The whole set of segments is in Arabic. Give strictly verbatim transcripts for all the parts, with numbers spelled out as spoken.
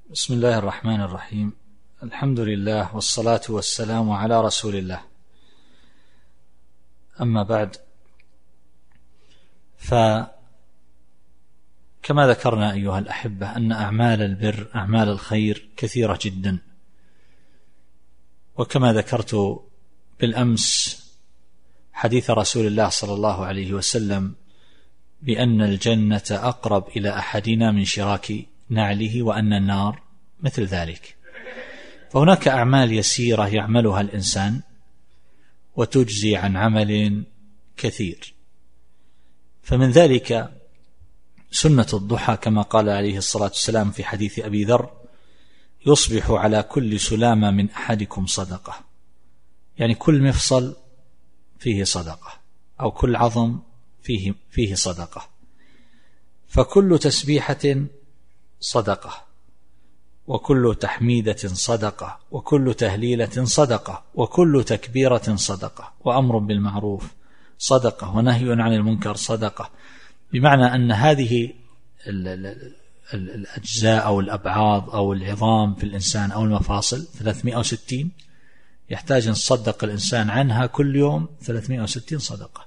بسم الله الرحمن الرحيم. الحمد لله والصلاة والسلام على رسول الله. أما بعد، فكما ذكرنا أيها الأحبة أن أعمال البر أعمال الخير كثيرة جدا، وكما ذكرت بالأمس حديث رسول الله صلى الله عليه وسلم بأن الجنة أقرب إلى أحدنا من شراك نعله، وأن النار مثل ذلك. فهناك أعمال يسيرة يعملها الإنسان وتجزي عن عمل كثير، فمن ذلك سنة الضحى كما قال عليه الصلاة والسلام في حديث أبي ذر: يصبح على كل سلامة من أحدكم صدقة، يعني كل مفصل فيه صدقة، أو كل عظم فيه, فيه صدقة، فكل تسبيحة صدقة، وكل تحميدة صدقة، وكل تهليلة صدقة، وكل تكبيرة صدقة، وأمر بالمعروف صدقة، ونهي عن المنكر صدقة. بمعنى أن هذه الأجزاء أو الأبعاض أو العظام في الإنسان أو المفاصل ثلاثمائة وستين، يحتاج أن يصدق الإنسان عنها كل يوم ثلاثمائة وستين صدقة،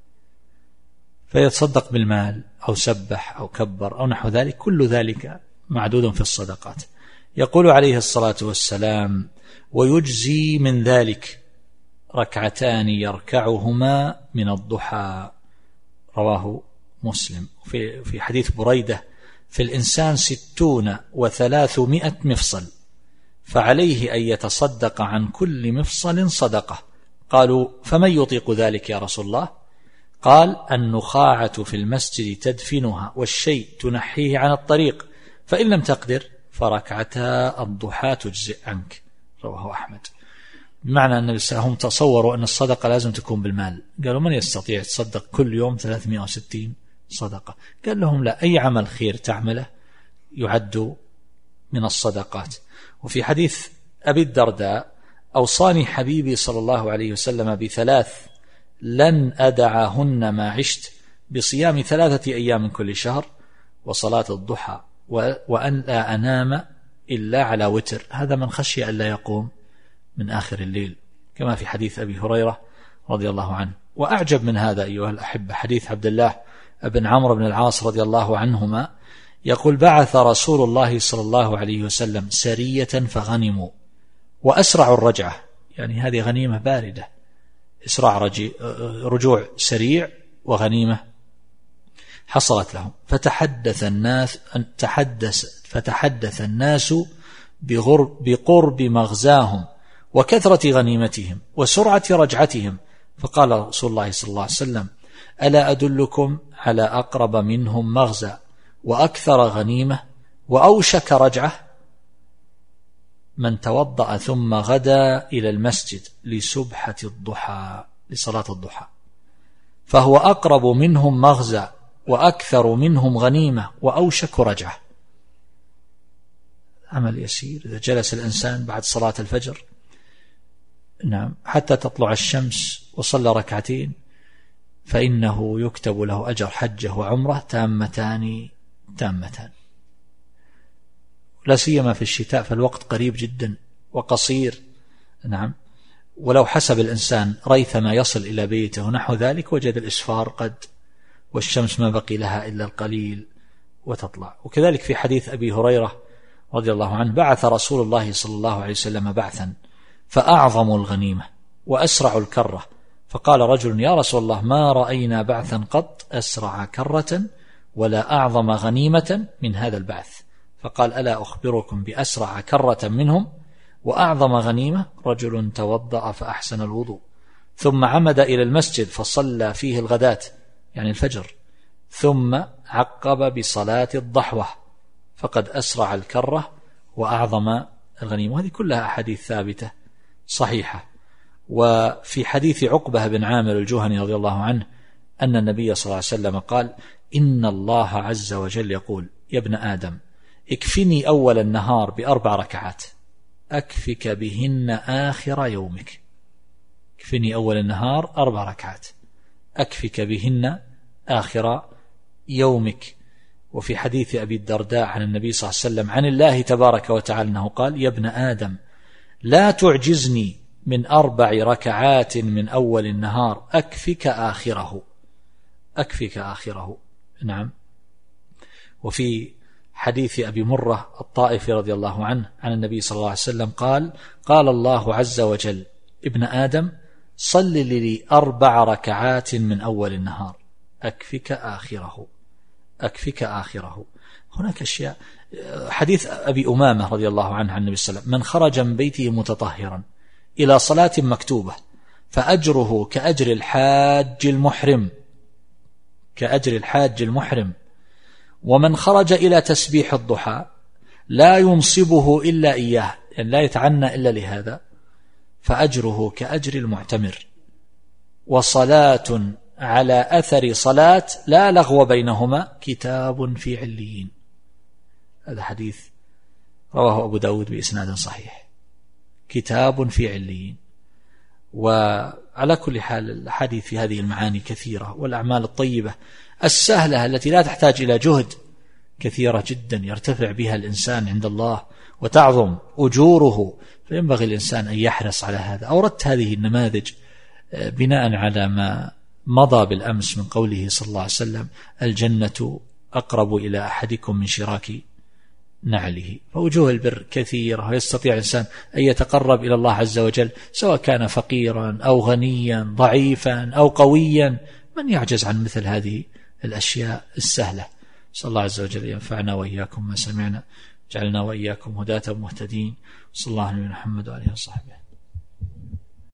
فيتصدق بالمال أو سبح أو كبر أو نحو ذلك، كل ذلك معدود في الصدقات. يقول عليه الصلاة والسلام: ويجزي من ذلك ركعتان يركعهما من الضحى، رواه مسلم. في في حديث بريدة: في الإنسان ستون وثلاثمائة مفصل، فعليه أن يتصدق عن كل مفصل صدقة. قالوا: فمن يطيق ذلك يا رسول الله؟ قال: النخاعة في المسجد تدفنها، والشيء تنحيه عن الطريق، فإن لم تقدر فركعتا الضحى تجزئ عنك، رواه أحمد. بمعنى أن هم تصوروا أن الصدقة لازم تكون بالمال، قالوا: من يستطيع يتصدق كل يوم ثلاثمائة وستين صدقة؟ قال لهم: لا، أي عمل خير تعمله يعد من الصدقات. وفي حديث أبي الدرداء: أوصاني حبيبي صلى الله عليه وسلم بثلاث لن أدعهن ما عشت، بصيام ثلاثة أيام من كل شهر، وصلاة الضحى، وأن لا أنام إلا على وتر، هذا من خشي أن لا يقوم من آخر الليل، كما في حديث أبي هريرة رضي الله عنه. وأعجب من هذا أيها الأحبة حديث عبد الله بن عمرو بن العاص رضي الله عنهما، يقول: بعث رسول الله صلى الله عليه وسلم سرية فغنموا وأسرعوا الرجعة، يعني هذه غنيمة باردة، إسراع رجوع سريع وغنيمة حصلت لهم. فتحدث الناس تحدث فتحدث الناس بقرب مغزاهم وكثرة غنيمتهم وسرعة رجعتهم، فقال رسول الله صلى الله عليه وسلم: ألا أدلكم على أقرب منهم مغزى وأكثر غنيمة وأوشك رجعة؟ من توضأ ثم غدا إلى المسجد لسبحة الضحى، لصلاة الضحى، فهو أقرب منهم مغزى وأكثر منهم غنيمة وأوشك رجعة. عمل يسير إذا جلس الإنسان بعد صلاة الفجر، نعم، حتى تطلع الشمس وصلى ركعتين، فإنه يكتب له أجر حجة وعمرة تامتان تامتان، لا سيما في الشتاء، فالوقت قريب جدا وقصير. نعم، ولو حسب الإنسان ريثما يصل إلى بيته ونحو ذلك وجد الإسفار قد، والشمس ما بقي لها إلا القليل وتطلع. وكذلك في حديث أبي هريرة رضي الله عنه: بعث رسول الله صلى الله عليه وسلم بعثا فأعظم الغنيمة وأسرع الكرة، فقال رجل: يا رسول الله، ما رأينا بعثا قط أسرع كرة ولا أعظم غنيمة من هذا البعث. فقال: ألا أخبركم بأسرع كرة منهم وأعظم غنيمة؟ رجل توضأ فأحسن الوضوء، ثم عمد إلى المسجد فصلى فيه الغداة، يعني الفجر، ثم عقب بصلاة الضحوة، فقد أسرع الكرة وأعظم الغنيمة. وهذه كلها أحاديث ثابتة صحيحة. وفي حديث عقبة بن عامر الجهني رضي الله عنه أن النبي صلى الله عليه وسلم قال: إن الله عز وجل يقول: يا ابن آدم، اكفني أول النهار بأربع ركعات أكفك بهن آخر يومك. اكفني أول النهار أربع ركعات أكفك بهن آخر يومك. وفي حديث أبي الدرداء عن النبي صلى الله عليه وسلم عن الله تبارك وتعالى أنه قال: يا ابن آدم لا تعجزني من أربع ركعات من أول النهار أكفك آخره، أكفك آخره. نعم. وفي حديث أبي مرة الطائفي رضي الله عنه عن النبي صلى الله عليه وسلم قال: قال الله عز وجل: ابن آدم صل لي أربع ركعات من أول النهار أكفك آخره، أكفك آخره. هناك أشياء. حديث أبي أمامة رضي الله عنه عن النبي صلى الله عليه وسلم: من خرج من بيته متطهرا إلى صلاة مكتوبة فأجره كأجر الحاج المحرم، كأجر الحاج المحرم. ومن خرج إلى تسبيح الضحى لا ينصبه إلا إياه، يعني لا يتعنى إلا لهذا، فأجره كأجر المعتمر. وصلاة على أثر صلاة لا لغو بينهما كتاب في عليين. هذا حديث رواه أبو داود بإسناد صحيح، كتاب في عليين. وعلى كل حال الحديث في هذه المعاني كثيرة، والأعمال الطيبة السهلة التي لا تحتاج إلى جهد كثيرة جدا يرتفع بها الإنسان عند الله وتعظم أجوره، فينبغي الإنسان أن يحرص على هذا. أوردت هذه النماذج بناء على ما مضى بالأمس من قوله صلى الله عليه وسلم: الجنة أقرب إلى أحدكم من شراك نعله. فوجوه البر كثيرة، ويستطيع الإنسان أن يتقرب إلى الله عز وجل سواء كان فقيرا أو غنيا، ضعيفا أو قويا. من يعجز عن مثل هذه الأشياء السهلة؟ صلى الله عز وجل ينفعنا وإياكم ما سمعنا، جعلنا وإياكم هداة مهتدين. صلى الله عليه محمد وعليه وصحبه.